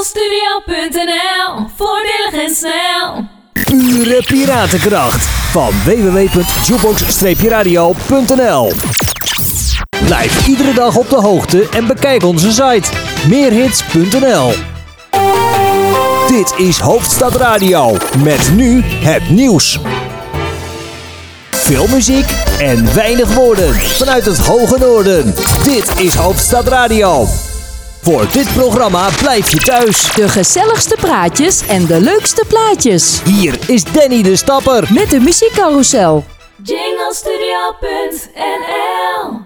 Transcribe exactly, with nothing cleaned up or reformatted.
Jinglesstudio punt n l. Voordelig en snel. Pure piratenkracht van w w w punt jukebox radio punt n l. Blijf iedere dag op de hoogte en bekijk onze site meerhits punt n l. Dit is Hoofdstad Radio met nu het nieuws. Veel muziek en weinig woorden vanuit het hoge noorden. Dit is Hoofdstad Radio. Voor dit programma blijf je thuis. De gezelligste praatjes en de leukste plaatjes. Hier is Danny de Stapper met de muziekcarousel. Jinglesstudio punt n l